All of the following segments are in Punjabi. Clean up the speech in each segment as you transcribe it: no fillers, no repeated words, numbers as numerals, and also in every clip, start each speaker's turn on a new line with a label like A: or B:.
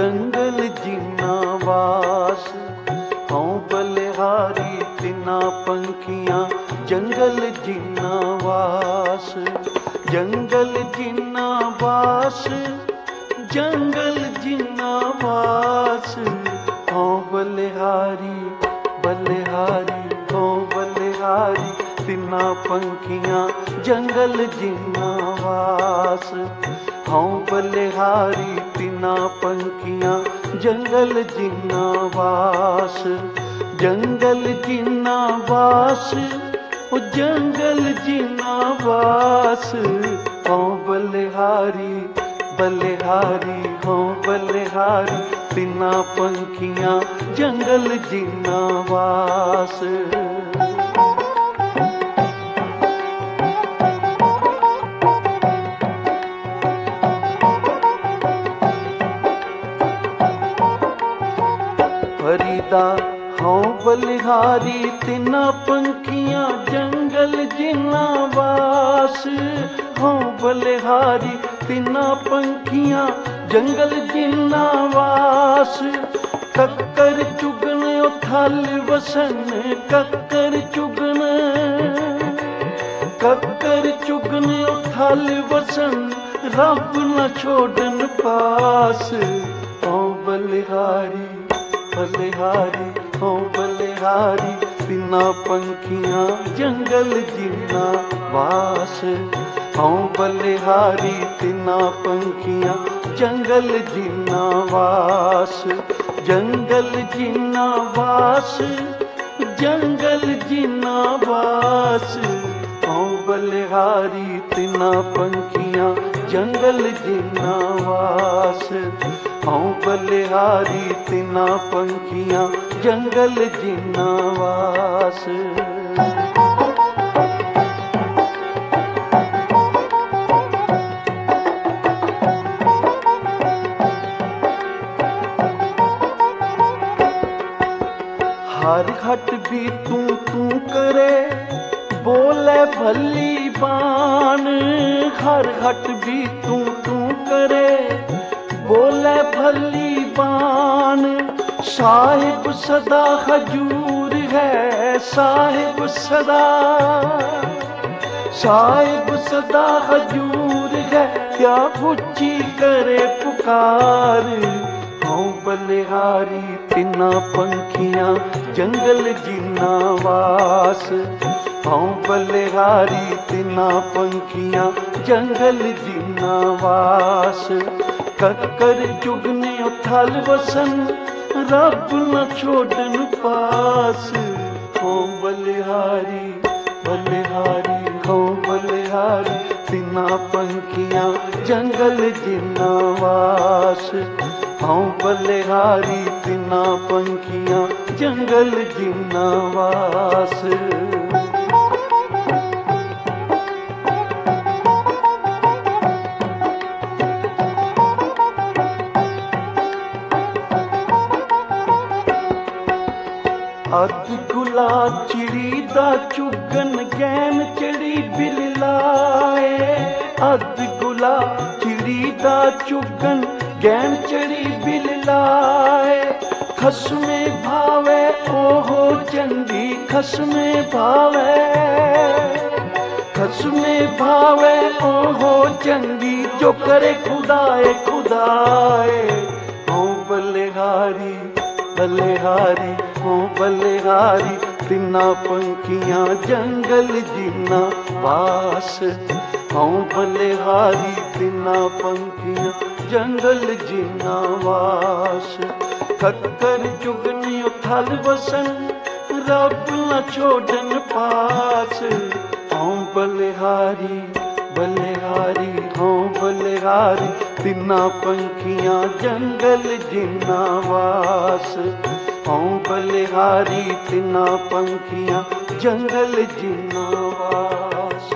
A: जंगल जिन्ना वास। हूँ बलिहारी तिना पंखियाँ जंगल जिन्ना वास। जंगल जिन्ना वास, जंगल जिन्ना वास। हूँ बलिहारी बलिहारी, हूँ बलिहारी तिना पंखियाँ जंगल जिन्ना वास। हूँ बलिहारी तिना पंखियाँ जंगल जिन्ना वास। जंगल जिन्ना वास, ओ जंगल जिन्ना वास। हूँ बलिहारी बलिहारी, हूँ बलिहारी तिना पंखियाँ जंगल जिन्ना वास। फरीदा हूँ बलिहारी तिना पंखियाँ जंगल जिन्ना वास। हूँ बलिहारी तिना पंखियाँ जंगल जिन्ना वास। कक्कर चुगन उथल वसन, कक्कर चुगन, कक्कर चुगन उथल वसन। रब न छोड़न पास। हूँ बलिहारी बलिहारी, हूँ बलिहारी तिना पंखियाँ जंगल जिन्ना वास। हूँ बलिहारी तिना पंखियाँ जंगल जिन्ना वास। जंगल जिन्ना वास, जंगल जिन्ना वास। हूँ बलिहारी तिना पंखियाँ जंगल जिन्ना वास। हूँ बलिहारी तिना पंखियाँ जंगल जिन्ना वास। हर घट भी तू तू करे, बोले भली बान। हर घट भी तू तू करे, बोले भली बान। साहिब सदा हजूर है, साहिब सदा, साहिब सदा हजूर है। क्या ऊंची करे पुकार। हूँ बलिहारी तिना पंखियाँ जंगल जिन्ना वास। हूँ बलिहारी तिना पंखियाँ जंगल जिन्ना वास। कक्कर चुगने उथल वसन, रब न छोड़न पास। हूँ बलिहारी बलिहारी, हूँ बलिहारी तिना पंखियाँ जंगल जिन्ना वास। हूँ बलिहारी तिना पंखियाँ जंगल जिन्ना वास। अध गुला चिड़ी दा चुगन गैन चढ़ी बिल लाए। अध गुला चिड़ी दा चुगन गैन चढ़ी बिल लाए। खसमे भावे ओहो चंगी, खसमे भावे, खसमे भावे ओहो चंगी। जो करे खुदाए खुदाए। हूँ बलिहारी बलिहारी, हूँ बलिहारी तिना पंखियाँ जंगल जिन्ना वास। हूँ बलिहारी तिना पंखियाँ जंगल जिन्ना वास। कक्कर चुगनी उथल वसन, रब न छोड़न पास। हूँ बलिहारी बलिहारी, हूँ बलिहारी तिना पंखियाँ जंगल जिन्ना वास। हूँ बलिहारी तिना पंखियाँ जंगल जिन्ना वास।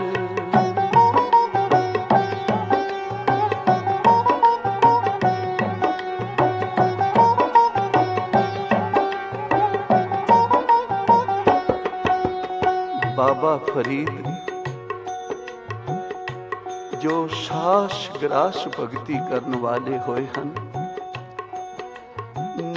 A: बाबा फरीद जो सास ग्रास भगती करने वाले होए हैं,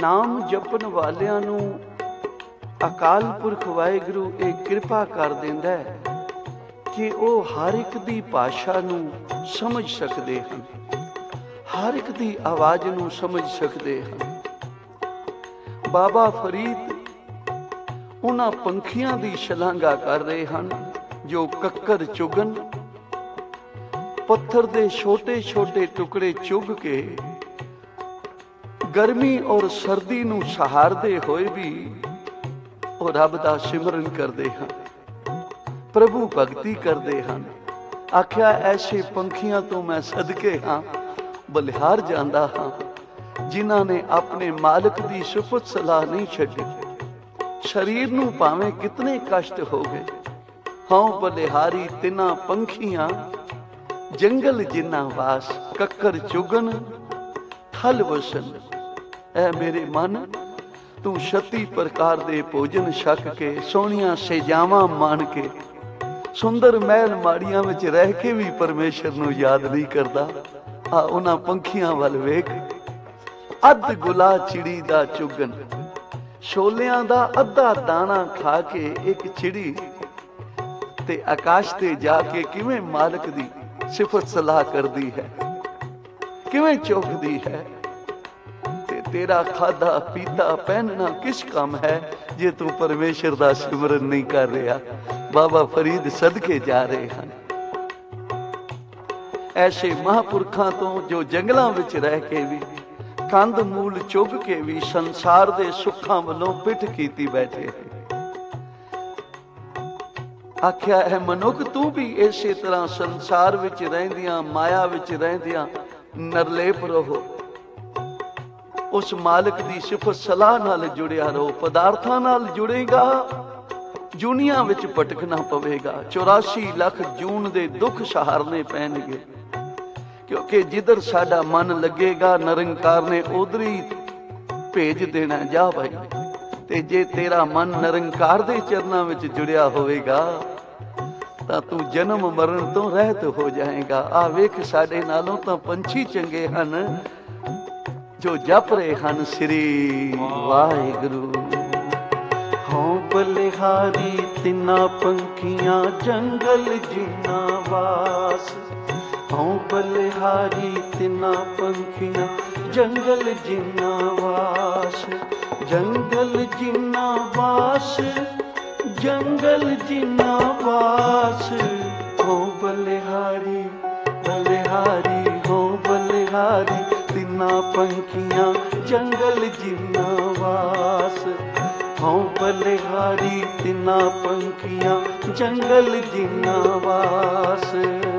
A: ਨਾਮ ਜਪਣ ਵਾਲਿਆਂ ਨੂੰ ਅਕਾਲ ਪੁਰਖ ਵਾਹਿਗੁਰੂ ਇਹ ਕਿਰਪਾ ਕਰ ਦਿੰਦਾ ਹੈ ਕਿ ਉਹ ਹਰ ਇੱਕ ਦੀ ਭਾਸ਼ਾ ਨੂੰ ਸਮਝ ਸਕਦੇ ਹਨ, ਹਰ ਇੱਕ ਦੀ ਆਵਾਜ਼ ਨੂੰ ਸਮਝ ਸਕਦੇ ਹਨ। ਬਾਬਾ ਫਰੀਦ ਉਹਨਾਂ ਪੰਖੀਆਂ ਦੀ ਸ਼ਲਾਘਾ ਕਰ ਰਹੇ ਹਨ ਜੋ ਕੱਕਰ ਚੁਗਣ, ਪੱਥਰ ਦੇ ਛੋਟੇ ਛੋਟੇ ਟੁਕੜੇ ਚੁਗ ਕੇ ਗਰਮੀ ਔਰ ਸਰਦੀ ਨੂੰ ਸਹਾਰਦੇ ਹੋਏ ਵੀ ਉਹ ਰੱਬ ਦਾ ਸਿਮਰਨ ਕਰਦੇ ਹਨ, ਪ੍ਰਭੂ ਭਗਤੀ ਕਰਦੇ ਹਨ। ਆਖਿਆ ਐਸੇ ਪੰਖੀਆਂ ਤੋਂ ਮੈਂ ਸਦਕੇ ਹਾਂ, ਬਲਿਹਾਰ ਜਾਂਦਾ ਹਾਂ, ਜਿਨ੍ਹਾਂ ਨੇ ਆਪਣੇ ਮਾਲਕ ਦੀ ਸਿਫਤ ਸਲਾਹ ਨਹੀਂ ਛੱਡੀ। ਸਰੀਰ ਨੂੰ ਭਾਵੇਂ ਕਿਤਨੇ ਕਸ਼ਟ ਹੋ ਗਏ, ਹਉ ਬਲਿਹਾਰੀ ਤਿੰਨਾਂ ਪੰਖੀਆਂ, ਜੰਗਲ ਜਿੰਨਾ ਵਾਸ, ਕੱਕਰ ਚੁਗਨ ਥਲ ਵਸਨ। ਐ ਮੇਰੇ ਮਨ, ਤੂੰ 36 ਪ੍ਰਕਾਰ ਦੇ ਭੋਜਨ ਛਕ ਕੇ, ਸੋਹਣੀਆਂ ਸੇਜਾਵਾਂ ਮਾਣ ਕੇ, ਸੁੰਦਰ ਮਹਿਲ ਮਾੜੀਆਂ ਵਿੱਚ ਰਹਿ ਕੇ ਵੀ ਪਰਮੇਸ਼ਰ ਨੂੰ ਯਾਦ ਨਹੀਂ ਕਰਦਾ। ਆ ਉਹਨਾਂ ਪੰਖੀਆਂ ਵੱਲ ਵੇਖ, ਅੱਧ ਗੁਲਾ ਚਿੜੀ ਦਾ ਚੁਗਨ, ਛੋਲਿਆਂ ਦਾ ਅੱਧਾ ਦਾਣਾ ਖਾ ਕੇ ਇੱਕ ਚਿੜੀ ਤੇ ਆਕਾਸ਼ ਤੇ ਜਾ ਕੇ ਕਿਵੇਂ ਮਾਲਕ ਦੀ ਸਿਫਤ ਸਲਾਹ ਕਰਦੀ ਹੈ, ਕਿਵੇਂ ਚੁਗਦੀ ਹੈ। ਤੇ ਤੇਰਾ ਖਾਧਾ ਪੀਤਾ ਪਹਿਨਣਾ ਕਿਸ ਕੰਮ ਹੈ ਜੇ ਤੂੰ ਪਰਮੇਸ਼ਰ ਦਾ ਸਿਮਰਨ ਨਹੀਂ ਕਰ ਰਿਹਾ। ਬਾਬਾ ਫਰੀਦ ਸਦਕੇ ਜਾ ਰਹੇ ਹਨ ਐਸੇ ਮਹਾਂਪੁਰਖਾਂ ਤੋਂ ਜੋ ਜੰਗਲਾਂ ਵਿੱਚ ਰਹਿ ਕੇ ਵੀ, ਕੰਦ ਮੂਲ ਚੁੱਗ ਕੇ ਵੀ ਸੰਸਾਰ ਦੇ ਸੁੱਖਾਂ ਵੱਲੋਂ ਪਿੱਠ ਕੀਤੀ ਬੈਠੇ। ਆਖਿਆ ਹੈ ਮਨੁੱਖ, ਤੂੰ ਵੀ ਇਸੇ ਤਰ੍ਹਾਂ ਸੰਸਾਰ ਵਿੱਚ ਰਹਿੰਦਿਆਂ, ਮਾਇਆ ਵਿੱਚ ਰਹਿੰਦਿਆਂ ਨਿਰਲੇਪ ਰਹੋ। ਉਸ ਮਾਲਕ ਦੀ ਸਿਫਤ ਸਲਾਹ ਨਾਲ ਜੁੜਿਆ ਰਹੋ। ਪਦਾਰਥਾਂ ਨਾਲ ਜੁੜੇਗਾ, ਜੂਨੀਆਂ ਵਿੱਚ ਭਟਕਣਾ ਪਵੇਗਾ। 84 ਲੱਖ ਜੂਨ ਦੇ ਦੁੱਖ ਸਹਾਰਨੇ ਪੈਣਗੇ, ਕਿਉਂਕਿ ਜਿੱਧਰ ਸਾਡਾ ਮਨ ਲੱਗੇਗਾ ਨਿਰੰਕਾਰ ਨੇ ਉਧਰ ਹੀ ਭੇਜ ਦੇਣਾ। ਜਾ ਭਾਈ, ਤੇ ਜੇ ਤੇਰਾ ਮਨ ਨਿਰੰਕਾਰ ਦੇ ਚਰਨਾਂ ਵਿੱਚ ਜੁੜਿਆ ਹੋਵੇਗਾ ਤਾਂ ਤੂੰ ਜਨਮ ਮਰਨ ਤੋਂ ਰਹਿਤ ਹੋ ਜਾਏਗਾ। ਆ ਵੇਖ, ਸਾਡੇ ਨਾਲੋਂ ਤਾਂ ਪੰਛੀ ਚੰਗੇ ਹਨ ਜੋ ਜਪ ਰਹੇ ਹਨ ਸ੍ਰੀ ਵਾਹਿਗੁਰੂ। ਹਉ ਬਲਿਹਾਰੀ ਤਿੰਨਾਂ ਪੰਖੀਆਂ, ਜੰਗਲ ਜਿੰਨਾ ਵਾਸ। ਹਉ ਬਲਿਹਾਰੀ ਤਿੰਨਾਂ ਪੰਖੀਆਂ, ਜੰਗਲ ਜਿੰਨਾ ਵਾਸ। ਜੰਗਲ ਜਿੰਨਾ ਵਾਸ, ਜੰਗਲ ਜਿੰਨਾ ਵਾਸ। ਹਉ ਬਲਿਹਾਰੀ ਬਲਿਹਾਰੀ, ਹਉ ਬਲਿਹਾਰੀ ਤਿੰਨਾਂ ਪੰਖੀਆਂ, ਜੰਗਲ ਜਿੰਨਾ ਵਾਸ। ਹਉ ਬਲਿਹਾਰੀ ਤਿੰਨਾਂ ਪੰਖੀਆਂ, ਜੰਗਲ ਜਿੰਨਾ ਵਾਸ।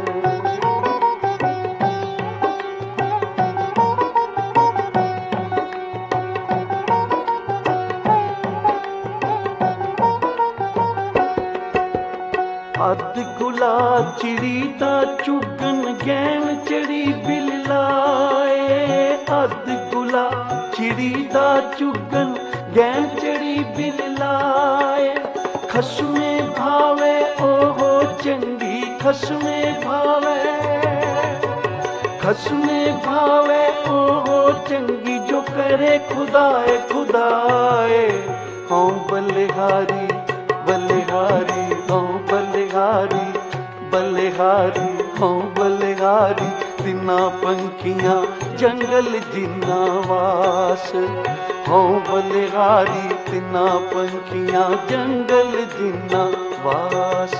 A: ਅੱਧ ਗੁਲਾ ਚਿੜੀ ਦਾ ਚੁਗਨ, ਗੈਣ ਚੜੀ ਬਿਲ ਲਾਏ। ਅੱਧ ਗੁਲਾ ਚਿੜੀ ਦਾ ਚੁਗਨ, ਗੈਣ ਚੜੀ ਬਿਲ ਲਾਏ। ਖਸਮੇ ਭਾਵੇ ਉਹ ਚੰਗੀ, ਖਸਮੇ ਭਾਵੇ, ਖਸਮੇ ਭਾਵੇ ਉਹ ਚੰਗੀ, ਜੋ ਕਰੇ ਖੁਦਾਏ ਖੁਦਾਏ। ਹਉ ਬਲਿਹਾਰੀ ਬਲਿਹਾਰੀ, ਹਉ ਬਲਿਹਾਰੀ ਬਲਿਹਾਰੀ, ਹਉ ਬਲਿਹਾਰੀ ਤਿੰਨਾਂ ਪੰਖੀਆਂ, ਜੰਗਲ ਜਿੰਨਾ ਵਾਸ। ਹਉ ਬਲਿਹਾਰੀ ਤਿੰਨਾਂ ਪੰਖੀਆਂ, ਜੰਗਲ ਜਿੰਨਾ ਵਾਸ।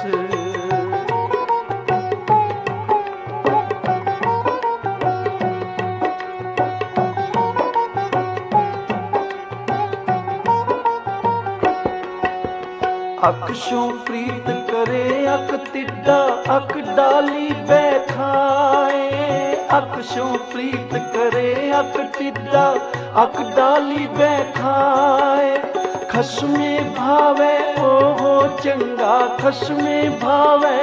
A: ਅਕਸ਼ੋਂ ਪ੍ਰੀਤ ਕਰੇ ਅਕ ਤਿੱਡਾ, ਅਕ ਡਾਲੀ ਬੈਠਾਏ। ਅਕਸ਼ੋਂ ਪ੍ਰੀਤ ਕਰੇ ਅਕ ਤਿੱਡਾ, ਅਕ ਡਾਲੀ ਬੈਠਾਏ। ਖਸਮੇ ਭਾਵੇ ਉਹ ਚੰਗਾ, ਖਸਮੇ ਭਾਵੇ,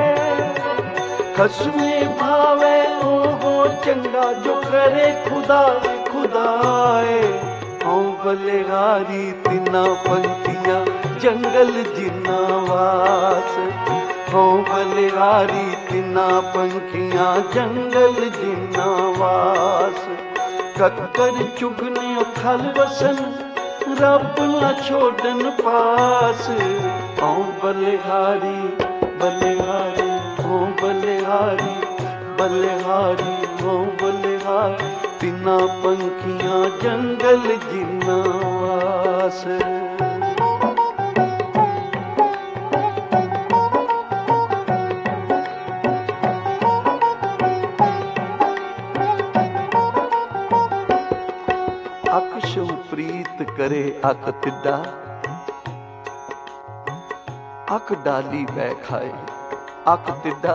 A: ਖਸਮੇ ਭਾਵੇ ਉਹ ਚੰਗਾ, ਜੋ ਕਰੇ ਖੁਦਾ ਖੁਦਾਏ। ਹਉ ਬਲਿਹਾਰੀ ਤਿੰਨਾਂ ਪੰਖੀਆਂ, ਜੰਗਲ ਜਿੰਨਾ ਵਾਸ। ਹਉ ਬਲਿਹਾਰੀ ਤਿੰਨਾਂ ਪੰਖੀਆਂ, ਜੰਗਲ ਜਿੰਨਾ ਵਾਸ। कक्कर चुगने खल वसन, रब न छोड़न पास। ओ बलिहारी बलिहारी ओ बलिहारी बलिहारी ओ बलिहारी, तिना पंखियां जंगल जिन्ना वास। अख प्रीत करे अख तिड्डा, अख डाली बह खाए। अख तिड्डा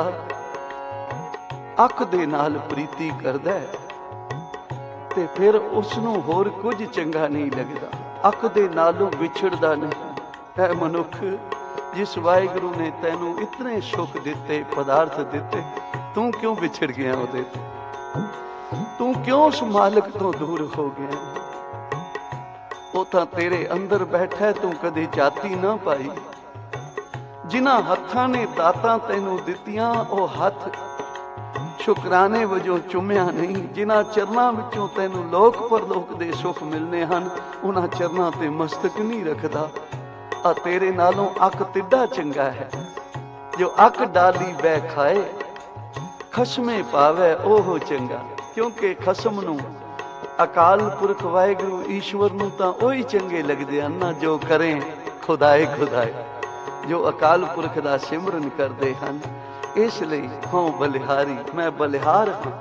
A: अख दे नाल प्रीति करदा ते फिर उसनों होर कुछ चंगा नहीं लगदा, अख दे नालों विछड़दा नहीं। ऐ मनुख, जिस वाहिगुरु ने तैनू इतने सुख दिते, पदार्थ दिते, तू क्यों विछड़ गया उहदे तो? तू क्यों उस मालिक तो दूर हो गया? ਉਹ ਤਾਂ ਤੇਰੇ ਅੰਦਰ ਬੈਠਾ, ਤੂੰ ਕਦੇ ਜਾਤੀ ਨਾ ਪਾਈ। ਜਿਨ੍ਹਾਂ ਹੱਥਾਂ ਨੇ ਦਾਤਾਂ ਤੈਨੂੰ ਦਿੱਤੀਆਂ, ਉਹ ਹੱਥ ਸ਼ੁਕਰਾਨੇ ਵਜੋਂ ਚੁੰਮਿਆ ਨਹੀਂ। ਜਿਨ੍ਹਾਂ ਚਰਨਾਂ ਵਿੱਚੋਂ ਤੈਨੂੰ ਲੋਕ ਪਰਲੋਕ ਦੇ ਸੁੱਖ ਮਿਲਨੇ ਹਨ, ਉਹਨਾਂ ਚਰਨਾਂ ਤੇ ਮਸਤਕ ਨਹੀਂ ਰੱਖਦਾ। ਆ ਤੇਰੇ ਨਾਲੋਂ ਅੱਖ ਤਿੱਡਾ ਚੰਗਾ ਹੈ, ਜੋ ਅੱਖ ਡਾਲੀ ਬਹਿ ਖਾਏ। ਖਸਮੇ ਪਾਵੇ ਉਹ ਚੰਗਾ, ਕਿਉਂਕਿ ਖਸਮ ਨੂੰ ਅਕਾਲ ਪੁਰਖ ਵਾਹਿਗੁਰੂ ਈਸ਼ਵਰ ਨੂੰ ਤਾਂ ਉਹੀ ਚੰਗੇ ਲੱਗਦੇ ਹਨ ਨਾ, ਜੋ ਕਰੇ ਖੁਦਾਏ ਖੁਦਾਏ, ਜੋ ਅਕਾਲ ਪੁਰਖ ਦਾ ਸਿਮਰਨ ਕਰਦੇ ਹਨ। ਇਸ ਲਈ ਹਾਂ ਬਲਿਹਾਰੀ, ਮੈਂ ਬਲਿਹਾਰ ਹਾਂ।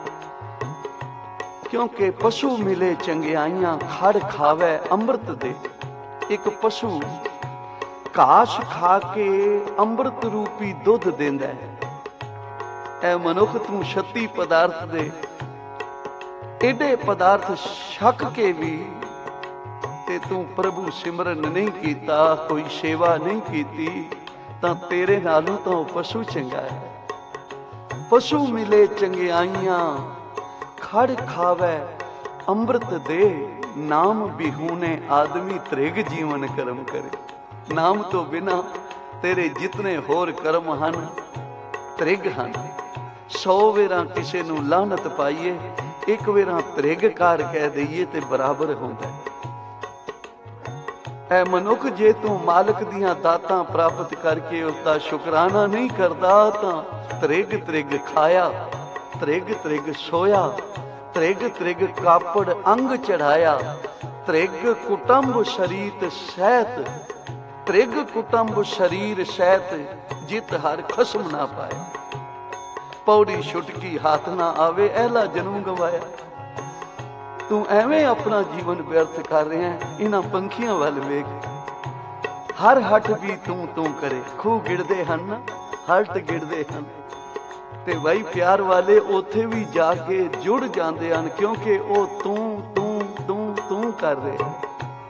A: ਕਿਉਂਕਿ ਪਸ਼ੂ ਮਿਲੇ ਚੰਗਿਆਈਆਂ, ਖੜ ਖਾਵੇ ਅੰਮ੍ਰਿਤ ਦੇ। ਇੱਕ ਪਸ਼ੂ ਘਾਸ ਖਾ ਕੇ ਅੰਮ੍ਰਿਤ ਰੂਪੀ ਦੁੱਧ ਦਿੰਦਾ ਹੈ। ਐ ਮਨੁੱਖ, ਤੂੰ 36 ਪਦਾਰਥ ਦੇ एडे पदार्थ छक के भी ते तू प्रभु सिमरन नहीं कीता, कोई सेवा नहीं कीती, तां तेरे नालों तो पशु चंगा है। पशु मिले चंगियाइयां, खड़ खावे अमृत दे। नाम बिहूने आदमी त्रिग जीवन कर्म करे। नाम तो बिना तेरे जितने होर कर्म हन त्रिग हन। 100 वेरा किसे नूं लानत पाईए, एक वेरा त्रिगकार कह दईए ते बराबर होंदा है। ऐ मनुख, जे तू मालिक दियां दातां प्राप्त करके उसका शुकराना नहीं करदा, तां त्रिग त्रिग खाया, त्रिग त्रिग सोया, त्रिग त्रिग कापड़ अंग चढ़ाया, त्रिग कुटुंब शरीर सैत, त्रिग कुटुंब शरीर सैत, जित हर खसम ना पाए। पौड़ी छुटकी हाथ ना आवे, ऐला जन्म गवाया। तू एवें अपना जीवन व्यर्थ कर रहे हैं। इन्हां पंखियां वाल वेख, हर हट भी तू तू करे। खूह गिरदे हन ना, हल्ट गिरदे हन, ते भाई प्यार वाले उत्थे भी जाके जुड़ जाते हैं, क्योंकि वो तू तू तू तू कर रहे हैं।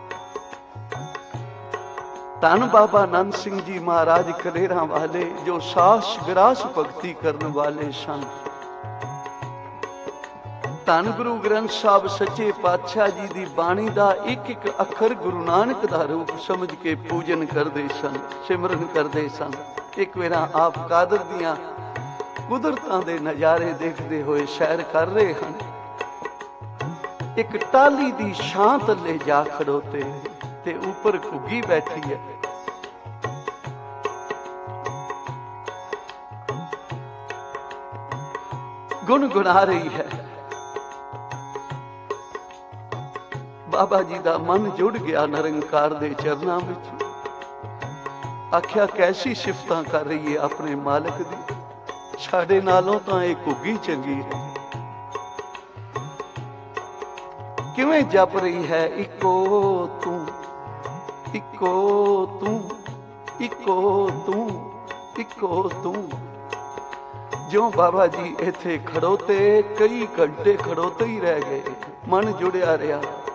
A: धन बाबा नंद सिंह जी महाराज कलेरा वाले, जो सास विरास भगती करने वाले सन। धन गुरु ग्रंथ साहब सच्चे पातशाह जी की बाणी का एक एक अखर गुरु नानक का रूप समझ के पूजन करते सन, सिमरन करते सन। एक वेरा आप कादर दियां कुदरतां दे नज़ारे देखते हुए सैर कर रहे हैं। एक टाली दी छां थल्ले जा खड़ोते ते ऊपर घुग्गी बैठी है। गुनगुना रही है। बाबा जी का मन जुड़ गया निरंकार दे चरनां विच। आख्या कैसी सिफतां कर रही है अपने मालिक दी, साडे नालों तां इह घुग्गी चंगी है। किवें जप रही है, इको तू इको तू इको तू इको तू। जो बाबा जी इत्थे खड़ोते कई घंटे खड़ोते ही रह गए, मन जुड़िया रहा।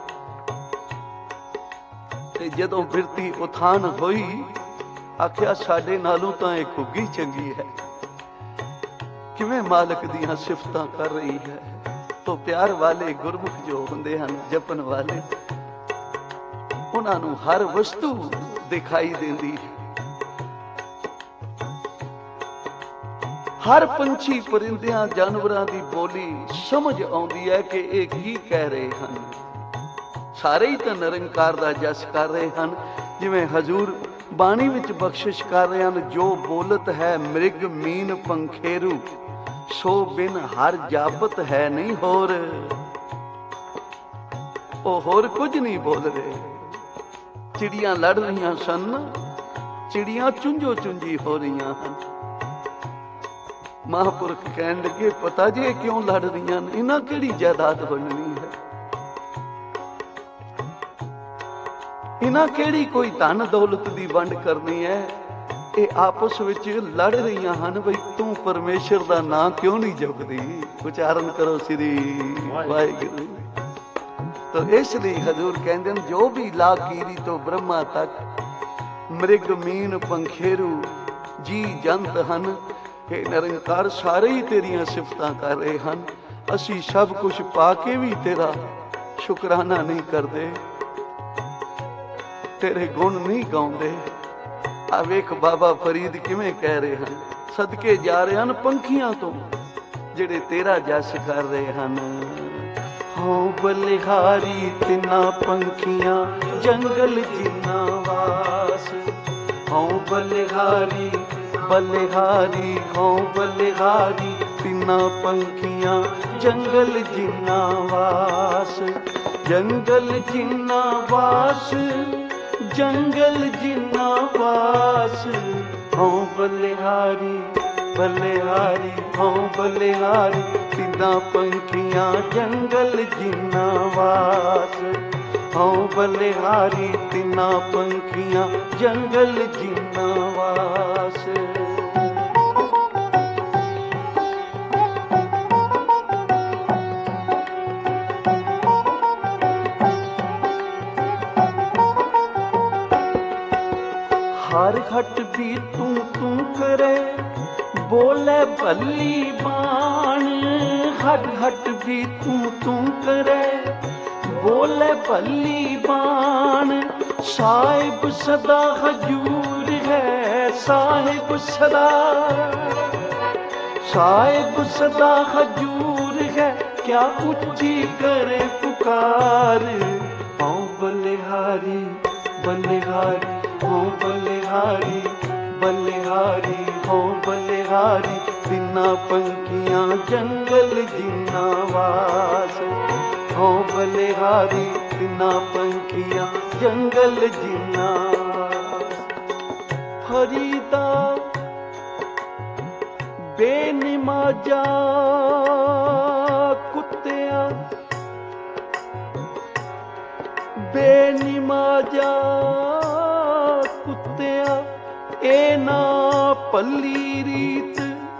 A: ते जदों बिरती उथान होई, आख्या साडे नालों तां इह घुग्गी चंगी है। किवें मालिक दियां सिफतां कर रही है। तो प्यार वाले गुरमुख जो हुंदे हन, जपन वाले, उन्हां नूं हर वस्तु दिखाई देंदी है, ਹਰ ਪੰਛੀ ਪਰਿੰਦਿਆਂ ਜਾਨਵਰਾਂ ਦੀ ਬੋਲੀ ਸਮਝ ਆਉਂਦੀ ਹੈ ਕਿ ਇਹ ਕੀ ਕਹਿ ਰਹੇ ਹਨ। ਸਾਰੇ ਹੀ ਤਾਂ ਨਿਰੰਕਾਰ ਦਾ ਜਸ ਕਰ ਰਹੇ ਹਨ। ਜਿਵੇਂ ਹਜ਼ੂਰ ਬਾਣੀ ਵਿੱਚ ਬਖਸ਼ਿਸ਼ ਕਰ ਰਹੇ ਹਨ, ਜੋ ਬੋਲਤ ਹੈ ਮ੍ਰਿਗ ਮੀਨ ਪੰਖੇਰੂ, ਸੋ ਬਿਨ ਹਰ ਜਾਪਤ ਹੈ ਨਹੀਂ ਹੋਰ। ਉਹ ਹੋਰ ਕੁਝ ਨਹੀਂ ਬੋਲ ਰਹੇ। ਚਿੜੀਆਂ ਲੜ ਰਹੀਆਂ ਸਨ, ਚਿੜੀਆਂ ਚੁੰਝੋ ਚੁੰਝੀ ਹੋ ਰਹੀਆਂ ਹਨ। ਮਹਾਂਪੁਰਖ ਕਹਿਣ ਲੱਗੇ, ਪਤਾ ਜੀ ਇਹ ਕਿਉਂ ਲੜ ਰਹੀਆਂ ਨੇ? ਇਹਨਾਂ ਕਿਹੜੀ ਜਾਇਦਾਦ ਵੰਡਣੀ ਹੈ? ਇਹਨਾਂ ਕਿਹੜੀ ਕੋਈ ਧਨ ਦੌਲਤ ਦੀ ਵੰਡ ਕਰਨੀ ਹੈ? ਇਹ ਆਪਸ ਵਿੱਚ ਲੜ ਰਹੀਆਂ ਹਨ ਬਈ ਤੂੰ ਪਰਮੇਸ਼ਰ ਦਾ ਨਾਂ ਕਿਉਂ ਨਹੀਂ ਜਪਦੀ? ਉਚਾਰਨ ਕਰੋ ਸ੍ਰੀ ਵਾਹਿਗੁਰੂ। ਤਾਂ ਇਸ ਲਈ ਹਜ਼ੂਰ ਕਹਿੰਦੇ ਹਨ, ਜੋ ਵੀ ਲਾਕੀਰੀ ਤੋਂ ਬ੍ਰਹਮਾ ਤੱਕ ਮ੍ਰਿਗ ਮੀਨ ਪੰਖੇਰੂ ਜੀ ਜੰਤ ਹਨ, हे ਨਿਰੰਕਾਰ, ਸਾਰੇ ਹੀ ਤੇਰੀਆਂ ਸਿਫਤਾਂ ਕਰ ਰਹੇ ਹਨ। ਅਸੀਂ ਸਭ ਕੁਝ ਪਾ ਕੇ ਵੀ ਤੇਰਾ ਸ਼ੁਕਰਾਨਾ ਨਹੀਂ ਕਰਦੇ, ਤੇਰੇ ਗੁਣ ਨਹੀਂ ਗਾਉਂਦੇ। ਆ ਵੇਖ ਬਾਬਾ ਫਰੀਦ ਕਿਵੇਂ ਕਹਿ ਰਹੇ ਹਨ, ਸਦਕੇ ਜਾ ਰਹੇ ਹਨ ਪੰਖੀਆਂ ਤੋਂ ਜਿਹੜੇ ਤੇਰਾ ਜਸ ਕਰ ਰਹੇ ਹਨ। ਹੋ ਬਲਿਹਾਰੀ ਤਿੰਨਾਂ ਪੰਖੀਆਂ ਜੰਗਲ ਜਿੰਨਾ ਵਾਸ, ਹੋ ਬਲਿਹਾਰੀ ਬਲਿਹਾਰੀ, ਹੋ ਬਲਿਹਾਰੀ ਤਿੰਨਾਂ ਪੰਖੀਆਂ ਜੰਗਲ ਜਿੰਨਾ ਵਾਸ, ਜੰਗਲ ਜਿੰਨਾ ਵਾਸ, ਜੰਗਲ ਜਿੰਨਾ ਵਾਸ। ਹੋ ਬਲਿਹਾਰੀ ਬਲਿਹਾਰੀ, ਹੋ ਬਲਿਹਾਰੀ ਤਿੰਨਾਂ ਪੰਖੀਆਂ ਜੰਗਲ ਜਿੰਨਾ ਵਾਸ, ਹੋ ਬਲਿਹਾਰੀ ਤਿੰਨਾਂ ਪੰਖੀਆਂ ਜੰਗਲ ਜਿੰਨਾ ਵਾਸ। ਹਰ ਹਟ ਵੀ ਤੂੰ ਤੂੰ ਕਰੇ, ਬੋਲੇ ਭੱਲੀ ਬਾਣ। ਹਟ ਹਟ ਵੀ ਤੂੰ ਤੂੰ ਕਰੇ, ਬੋਲੇ ਭੱਲੀ ਬਾਣ। ਸਾਹਿਬ ਸਦਾ ਹਜੂਰ ਹੈ, ਸਾਹਿਬ ਸਦਾ, ਸਾਹਿਬ ਸਦਾ ਹਜੂਰ ਹੈ। ਕਿਆ ਉੱਚੀ ਕਰੇ ਪੁਕਾਰ, ਹਉ ਬਲਿਹਾਰੀ ਬਲਿਹਾਰੀ, ਹੋ ਬਲਿਹਾਰੀ ਬਲਿਹਾਰੀ, ਹੋ ਬਲਿਹਾਰੀ ਤਿੰਨਾਂ ਪੰਖੀਆਂ ਜੰਗਲ ਜਿੰਨਾ ਵਾਸ, ਹੋ ਬਲਿਹਾਰੀ ਤਿੰਨਾਂ ਪੰਖੀਆਂ ਜੰਗਲ ਜਿੰਨਾ ਵਾਸ। ਫਰੀਦਾ ਬੇਨਿਮਾਜ਼ਾ ਕੁੱਤਿਆਂ, ਬੇਨਿਮਾਜ਼ਾ ਕੁੱਤਿਆਂ, ਇਹ ਨਾ ਭੱਲੀ ਰੀਤ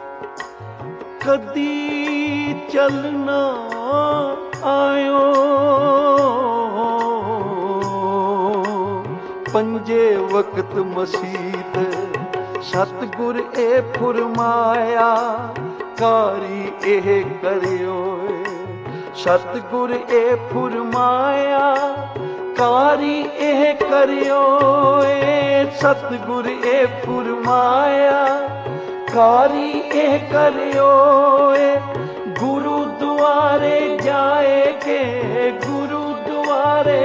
A: ਕਦੀ ਚੱਲਣਾ ਆਇਓ। ਪੰਜੇ ਵਕਤ ਮਸੀਤ ਸਤਿਗੁਰ ਇਹ ਫੁਰਮਾਇਆ, ਕਾਰੀ ਇਹ ਕਰਿਓ। ਸਤਿਗੁਰ ਇਹ ਫੁਰਮਾਇਆ, ਕਾਰੀ ਇਹ ਕਰਿਓ। ਸਤਿਗੁਰ ਇਹ ਫੁਰਮਾਇਆ, ਕਾਰੀ ਇਹ ਕਰਿਓ। ਗੁਰੂਦੁਆਰੇ ਜਾਏਗੇ, ਗੁਰੂਦੁਆਰੇ,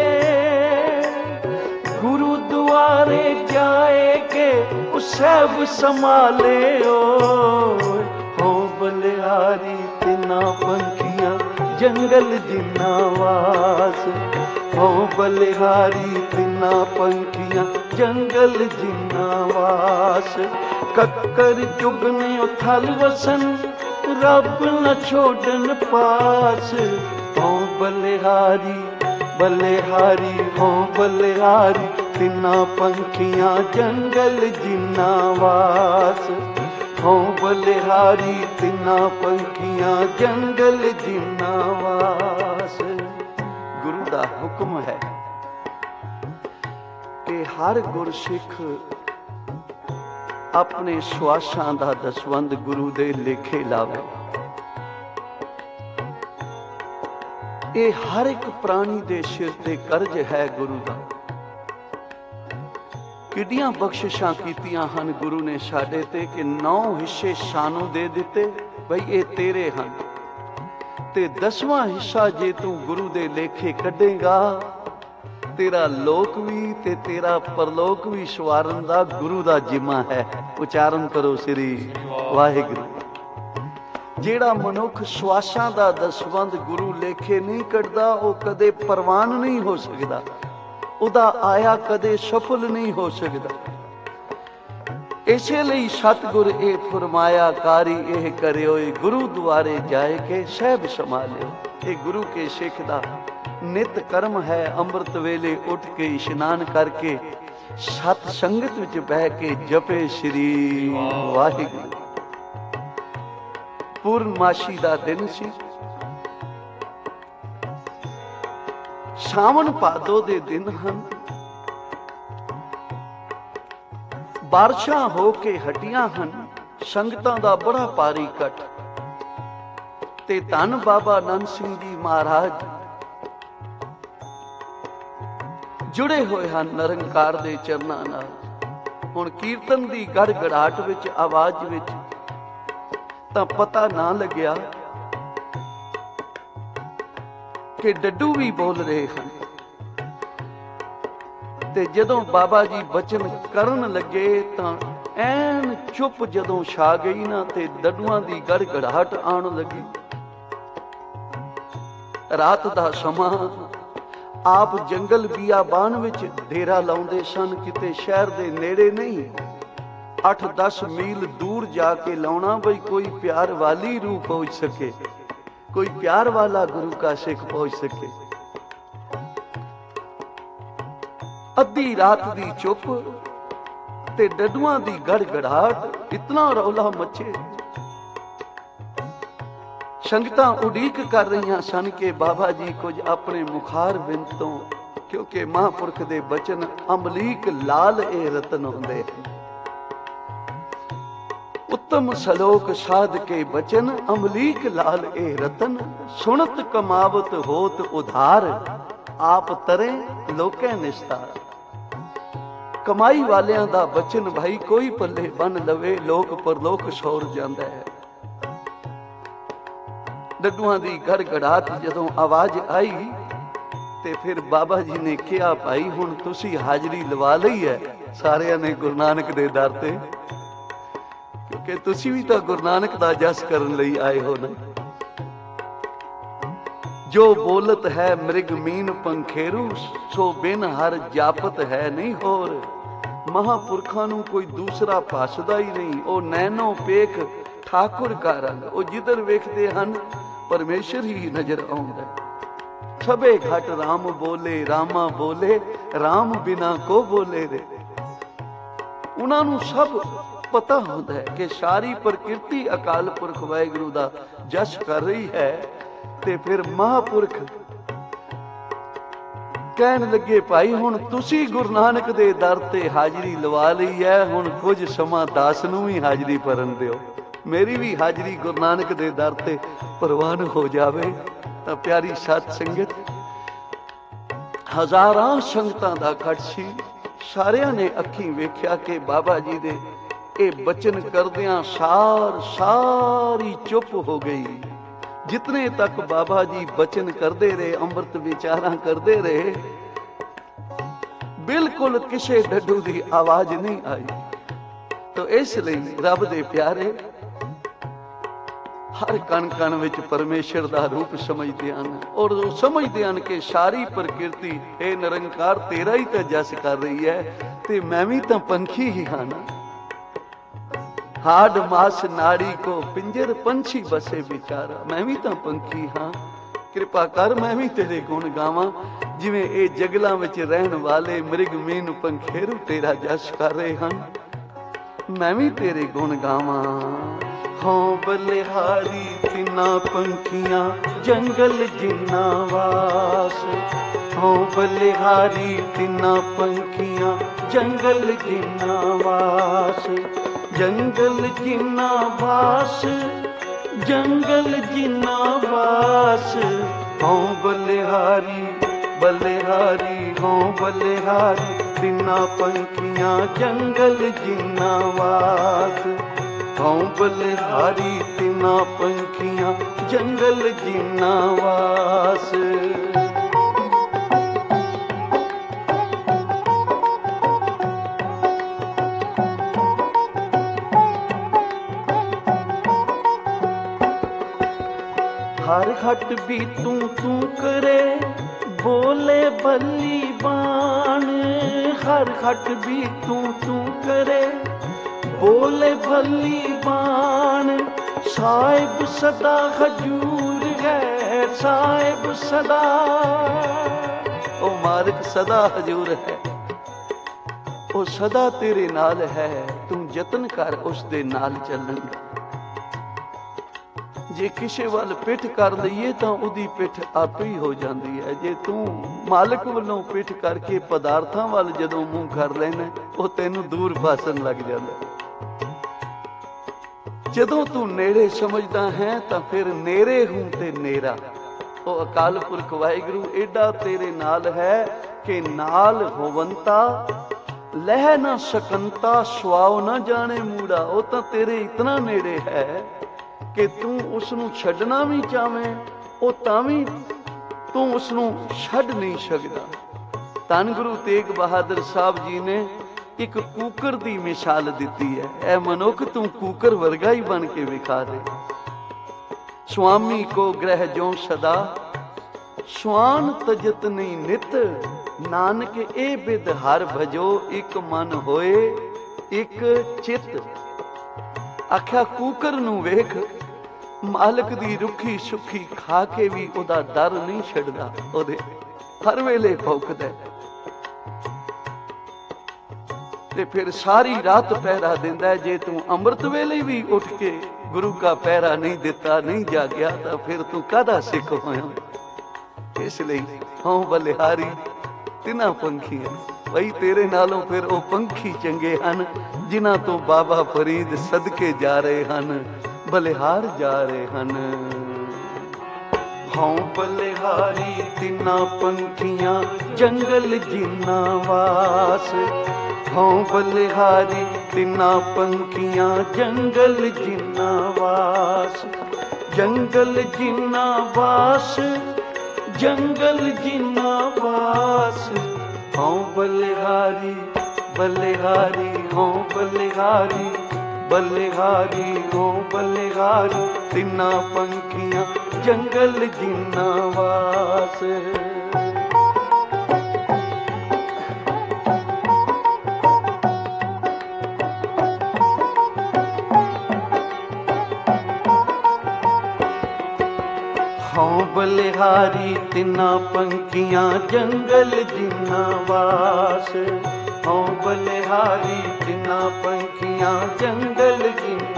A: ਗੁਰੂਦੁਆਰੇ ਜਾਏਗੇ, ਉਹ ਸਭ ਸੰਭਾਲਿਓ। ਹੋ ਬਲਿਹਾਰੀ ਤਿੰਨਾਂ ਪੰਖੀਆਂ ਜੰਗਲ ਜਿੰਨਾ ਵਾਸ, ਹੋ ਬਲਿਹਾਰੀ ਤਿੰਨਾਂ ਪੰਖੀਆਂ ਜੰਗਲ ਜਿੰਨਾ ਵਾਸ। ਕੱਕਰ ਚੁਗਨੇ ਉਥਲ ਵਸਨ, ਰੱਬ न छोड़न पास। हो बलिहारी बलिहारी, हो बलिहारी तिन्ना पंखियां जंगल जिन्ना वास। हो बलिहारी तिन्ना पंखियां जंगल जिन्ना वास। गुरु दा हुक्म है कि हर गुरसिख अपने श्वासां दा दसवंध गुरु दे लेखे लावे। ये हर एक प्राणी दे सिर ते कर्ज है गुरु दा। ਕਿੱਡੀਆਂ ਬਖਸ਼ਿਸ਼ਾਂ ਕੀਤੀਆਂ ਹਨ ਗੁਰੂ ਨੇ ਸਾਡੇ ਤੇ ਕਿ 9 ਹਿੱਸੇ ਸਾਨੂੰ ਦੇ ਦਿੱਤੇ, ਬਈ ਇਹ ਤੇਰੇ ਹਨ। ਤੇ 10ਵਾਂ ਹਿੱਸਾ ਜੇ ਤੂੰ ਗੁਰੂ ਦੇ ਲੇਖੇ ਕੱਢੇਗਾ, ਤੇਰਾ ਲੋਕ ਵੀ ਤੇ ਤੇਰਾ ਪਰਲੋਕ ਵੀ ਸਵਾਰਨ ਦਾ ਗੁਰੂ ਦਾ ਜਿੰਮਾ ਹੈ। ਉਚਾਰਨ ਕਰੋ ਸ੍ਰੀ ਵਾਹਿਗੁਰੂ। ਜਿਹੜਾ ਮਨੁੱਖ ਸਵਾਸਾਂ ਦਾ ਦਸਵੰਧ ਗੁਰੂ ਲੇਖੇ ਨਹੀਂ ਕੱਢਦਾ, ਉਹ ਕਦੇ ਪ੍ਰਵਾਨ ਨਹੀਂ ਹੋ ਸਕਦਾ, ਉਹਦਾ ਆਇਆ ਕਦੇ ਸਫਲ ਨਹੀਂ ਹੋ ਸਕਦਾ। ਇਸੇ ਲਈ ਸਤਿਗੁਰ ਇਹ ਫਰਮਾਇਆ, ਕਾਰੀ ਇਹ ਕਰਿਓਏ ਗੁਰੂ ਦੁਆਰੇ ਜਾਏ ਕੇ ਸਹਿਬ ਸੰਭਾਲਿਓ। ਇਹ ਗੁਰੂ ਕੇ ਸਿੱਖ ਦਾ ਨਿਤ ਕਰਮ ਹੈ। ਅੰਮ੍ਰਿਤ ਵੇਲੇ ਉੱਠ ਕੇ ਇਸ਼ਨਾਨ ਕਰਕੇ ਸਤ ਸੰਗਤ ਵਿੱਚ ਬਹਿ ਕੇ ਜਪੇ ਸ੍ਰੀ ਵਾਹਿਗੁਰੂ। ਪੂਰਨਮਾਸ਼ੀ ਦਾ ਦਿਨ ਸੀ। ਸਾਵਣ ਭਾਦੋ ਦੇ ਦਿਨ ਹਨ। ਬਾਰਿਸ਼ਾਂ ਹੋ ਕੇ ਹਟੀਆਂ ਹਨ। ਸੰਗਤਾਂ ਦਾ ਬੜਾ ਭਾਰੀ ਇਕੱਠ ਤੇ ਧੰਨ ਬਾਬਾ ਨੰਦ ਸਿੰਘ ਜੀ ਮਹਾਰਾਜ ਜੁੜੇ ਹੋਏ ਹਨ ਨਿਰੰਕਾਰ ਦੇ ਚਰਨਾਂ ਨਾਲ। ਹੁਣ ਕੀਰਤਨ ਦੀ ਗੜਗੜਾਹਟ ਵਿੱਚ, ਆਵਾਜ਼ ਵਿੱਚ ਤਾਂ ਪਤਾ ਨਾ ਲੱਗਿਆ ਕਿ ਡੱਡੂ ਵੀ ਬੋਲ ਰਹੇ ਹਨ। ਤੇ ਜਦੋਂ ਬਾਬਾ ਜੀ ਬਚਨ ਕਰਨ ਲੱਗੇ ਤਾਂ ਐਨ ਚੁੱਪ ਜਦੋਂ ਛਾ ਗਈ ਨਾ, ਤੇ ਡੱਡੂਆਂ ਦੀ ਗੜਗੜਾਹਟ ਆਉਣ ਲੱਗੀ। ਰਾਤ ਦਾ ਸਮਾਂ, ਆਪ ਜੰਗਲ ਬਿਆਬਾਨ ਵਿੱਚ ਡੇਰਾ ਲਾਉਂਦੇ ਸਨ, ਕਿਤੇ ਸ਼ਹਿਰ ਦੇ ਨੇੜੇ ਨਹੀਂ। 8-10 ਮੀਲ ਦੂਰ ਜਾ ਕੇ ਲਾਉਣਾ, ਬਈ ਕੋਈ ਪਿਆਰ ਵਾਲੀ ਰੂਹ ਪਹੁੰਚ ਸਕੇ, ਕੋਈ ਪਿਆਰ ਵਾਲਾ ਗੁਰੂ ਕਾ ਸਿੱਖ ਪਹੁੰਚ ਸਕੇ। ਅੱਧੀ ਰਾਤ ਦੀ ਚੁੱਪ ਤੇ ਡੱਡੂਆਂ ਦੀ ਗੜਗੜਾਹਟ, ਇਤਨਾ ਰੌਲਾ ਮੱਚੇ। ਸੰਗਤਾਂ ਉਡੀਕ ਕਰ ਰਹੀਆਂ ਸਨ ਕਿ ਬਾਬਾ ਜੀ ਕੁਝ ਆਪਣੇ ਮੁਖਾਰ ਬਿੰਦ ਤੋਂ, ਕਿਉਂਕਿ ਮਹਾਂਪੁਰਖ ਦੇ ਬਚਨ ਅਮਲੀਕ ਲਾਲ ਇਹ ਰਤਨ ਹੁੰਦੇ ਹਨ। उत्तम सलोक साध के बचन अमलीक लाल ए रतन, सुनत कमावत होत उधार, आप तरे लोके निस्तार। कमाई वालियां दा बचन भाई कोई पल्ले बन लवे, लोक परलोक सौर जांदा है। डड्डूआं दी गड़गड़ाहट जदों आवाज आई ते फिर बाबा जी ने कहा, भाई हुण तुसी हाजरी लवा लई है सारियां ने गुरु नानक दे दर ते, कि तुसी भी तो गुरु नानक दा जस करन लई आए हो ना। जो बोलत है मृग मीन पंखेरू, सो बिन हर जापत है नहीं होर। महापुरखां नूं कोई दूसरा भासदा ही नहीं। ओ नैनो पेख ठाकुर का रंग, ओ जिधर वेखदे हन परमेश्वर ही नजर आउंदा। सबे घट राम बोले, रामा बोले, राम बिना को बोले रे। उन्हां नूं सब पता होता है कि सारी प्रकृति अकाल पुरख वाहिगुरु दा जस कर रही है। ते फिर महापुरख कहन लगे, भाई हुण तुसी गुरु नानक दे दर ते हाजरी लवा लई है, हुण कुछ समा दास नूं भी हाजरी भरन दिओ, मेरी भी हाजरी गुरु नानक दे दर ते प्रवान हो जावे। तां प्यारी सत संगत, हजारां संगतां दा इकट्ठ सी। सारियां ने अखीं वेख्या कि बाबा जी दे ਇਹ ਬਚਨ ਕਰਦਿਆਂ ਸਾਰੀ ਚੁੱਪ ਹੋ ਗਈ। ਜਿਤਨੇ ਤੱਕ ਬਾਬਾ ਜੀ ਬਚਨ ਕਰਦੇ ਰਹੇ, ਅੰਮ੍ਰਿਤ ਵਿਚਾਰਾਂ ਕਰਦੇ ਰਹੇ, ਬਿਲਕੁਲ ਕਿਸੇ ਡੱਡੂ ਦੀ ਆਵਾਜ਼ ਨਹੀਂ ਆਈ। ਤਾਂ ਇਸ ਲਈ ਰੱਬ ਦੇ ਪਿਆਰੇ ਹਰ ਕਣ ਕਣ ਵਿੱਚ ਪਰਮੇਸ਼ਰ ਦਾ ਰੂਪ ਸਮਝਦੇ ਹਨ, ਔਰ ਉਹ ਸਮਝਦੇ ਹਨ ਕਿ ਸਾਰੀ ਪ੍ਰਕਿਰਤੀ ਇਹ ਨਿਰੰਕਾਰ ਤੇਰਾ ਹੀ ਤਾਂ ਜਸ ਕਰ ਰਹੀ ਹੈ, ਤੇ ਮੈਂ ਵੀ ਤਾਂ ਪੰਖੀ ਹੀ ਹਾਂ ਨਾ। हाड मास नाड़ी को पिंजर पंछी बसे बेचारा, मैं भी तो पंखी हाँ, कृपा कर मैं भी तेरे गुण गावां। जिवें ये जंगलां विच रहन वाले मृग मीन पंखेरू तेरा जस कर रहे हैं, मैं भी तेरे गुण गावां। हों बलिहारी तिना पंखियां जंगल जिन्ना वास, हों बलिहारी तिना पंखियां जंगल जिन्ना वास। जंगल जिन्ना वास, जंगल जिन्ना वास, हों बलिहारी बलिहारी, हों बलिहारी तिना पंखियां जंगल जिन्ना वास। हूँ बलिहारी तिना पंखियां जंगल जिन्ना वास। हर हट भी तू तू करे बोले बल्ली बाण। हर हट भी तू तू करे बोले भली बाण। साहिब सदा हजूर है साहिब सदा। ओ मालिक सदा हजूर है, ओ सदा तेरे नाल है। तू यतन कर उस दे नाल चलण दा। जे किसी वाल पिठ कर लईए तो उदी पिठ आपे ही हो जाती है। जे तू मालिक वालों पिठ करके पदार्थां वाल जदों मूँह कर लैना वो तैनूं दूर फासन लग जाता। जदों तू नेड़े समझदा है तो फिर नेरे हूं ते नेरा। वो अकाल पुरख वाहिगुरू एडा तेरे नाल है कि नाल होवंता लह ना सकंता सुआव ना जाने मूड़ा। वो तो तेरे इतना नेड़े है कि तू उसनूं छड्डना भी चाहें ਉਹ ਤਾਂ ਵੀ ਤੂੰ ਉਸ ਨੂੰ ਛੱਡ ਨਹੀਂ ਸਕਦਾ। ਧੰਨ ਗੁਰੂ ਤੇਗ ਬਹਾਦਰ ਸਾਹਿਬ ਜੀ ਨੇ ਇੱਕ ਕੂਕਰ ਦੀ ਮਿਸਾਲ ਦਿੱਤੀ ਹੈ। ਇਹ ਮਨੁੱਖ ਤੂੰ ਕੂਕਰ ਵਰਗਾ ਹੀ ਬਣ ਕੇ ਵਿਖਾ ਦੇ। ਸੁਆਮੀ ਕੋ ਗ੍ਰਹਿ ਜੋ ਸਦਾ ਸੁਆਨ ਤਜਤ ਨਹੀਂ ਨਿਤ। ਨਾਨਕ ਇਹ ਬਿਦ ਹਰ ਭਜੋ ਇੱਕ ਮਨ ਹੋਏ ਇੱਕ ਚਿੱਤ। ਆਖਿਆ ਕੂਕਰ ਨੂੰ ਵੇਖ ਮਾਲਕ ਦੀ ਰੁੱਖੀ ਸੁੱਖੀ ਖਾ ਕੇ ਵੀ ਉਹਦਾ ਦਰ ਨਹੀਂ ਛੱਡਦਾ, ਉਹਦੇ ਹਰ ਵੇਲੇ ਭੌਂਕਦਾ ਤੇ ਫਿਰ ਸਾਰੀ ਰਾਤ ਪਹਿਰਾ ਦਿੰਦਾ। ਜੇ ਤੂੰ ਅੰਮ੍ਰਿਤ ਵੇਲੇ ਵੀ ਉੱਠ ਕੇ ਗੁਰੂ का ਪਹਿਰਾ ਨਹੀਂ ਦਿੱਤਾ, ਨਹੀਂ ਜਾਗਿਆ ਤਾਂ ਫਿਰ ਤੂੰ ਕਾਹਦਾ ਸਿੱਖ ਹੋਇਆ। ਇਸ ਲਈ ਹਉ ਬਲਿਹਾਰੀ ਤਿੰਨਾਂ ਪੰਖੀਆਂ। ਬਈ ਤੇਰੇ ਨਾਲੋਂ ਫਿਰ ਉਹ ਪੰਖੀ ਚੰਗੇ ਹਨ ਜਿਨ੍ਹਾਂ ਤੋਂ ਬਾਬਾ ਫਰੀਦ ਸਦਕੇ ਜਾ ਰਹੇ ਹਨ, ਬਲਿਹਾਰ ਜਾ ਰਹੇ ਹਨ। ਹਉ ਬਲਿਹਾਰੀ ਤਿੰਨਾਂ ਪੰਖੀਆਂ ਜੰਗਲ ਜਿੰਨਾ ਵਾਸ। ਹਉ ਬਲਿਹਾਰੀ ਤਿੰਨਾਂ ਪੰਖੀਆਂ ਜੰਗਲ ਜਿੰਨਾ ਵਾਸ। ਜੰਗਲ ਜਿੰਨਾ ਵਾਸ ਜੰਗਲ ਜਿੰਨਾ ਵਾਸ। ਹਉ ਬਲਿਹਾਰੀ ਬਲਿਹਾਰੀ ਹਉ ਬਲਿਹਾਰੀ ਬਲਿਹਾਰੀ ਹਉ ਬਲਿਹਾਰੀ ਤਿੰਨਾਂ ਪੰਖੀਆਂ ਜੰਗਲ ਜਿੰਨਾ ਵਾਸ। ਹਉ ਬਲਿਹਾਰੀ ਤਿੰਨਾਂ ਪੰਖੀਆਂ ਜੰਗਲ ਜਿੰਨਾ ਵਾਸ। ਹਉ ਬਲਿਹਾਰੀ ਤਿੰਨਾਂ ਪੰਖੀਆਂ ਜੰਗਲ ਜਿੰਨਾ।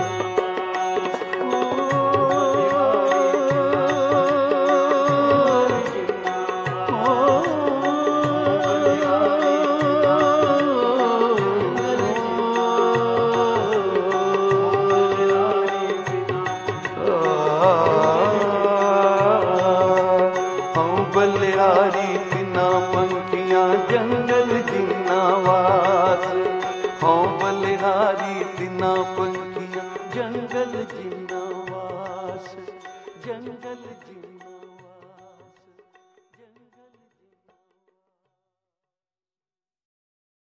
A: ਬਲਿਹਾਰੀ ਤਿੰਨਾਂ ਪੰਖੀਆਂ ਜੰਗਲ ਜਿੰਨਾ ਵਾਸ। ਹਉ ਬਲਿਹਾਰੀ ਤਿੰਨਾਂ ਪੰਖੀਆਂ ਜੰਗਲ ਜਿੰਨਾ ਵਾਸ। ਜੰਗਲ ਜਿੰਨਾ